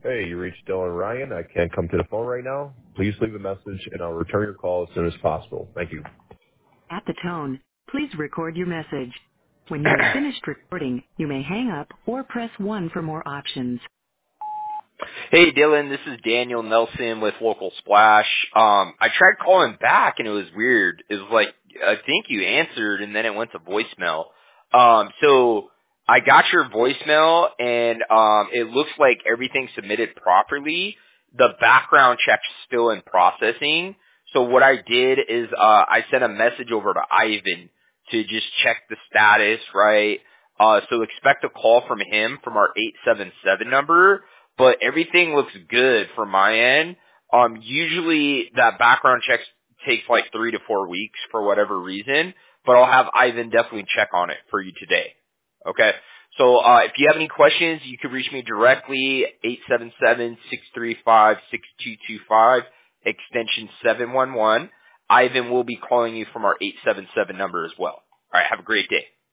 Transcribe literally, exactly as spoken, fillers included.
Hey, you reached Dylan Ryan. I can't come to the phone right now. Please leave a message and I'll return your call as soon as possible. Thank you. At the tone, please record your message. When you have finished recording, you may hang up or press one for more options. Hey, Dylan, this is Daniel Nelson with Local Splash. Um, I tried calling back and it was weird. It was like, I think you answered and then it went to voicemail. Um, so I got your voicemail and um, it looks like everything's submitted properly. The background check's still in processing. So what I did is uh, I sent a message over to Ivan to just check the status, right? Uh, so expect a call from him from our eight seven seven number. But everything looks good from my end. Um, usually that background check takes like three to four weeks for whatever reason, but I'll have Ivan definitely check on it for you today. Okay? So, uh, if you have any questions, you can reach me directly, eight seven seven, six three five, six two two five, extension seven one one. Ivan will be calling you from our eight seven seven number as well. Alright, have a great day.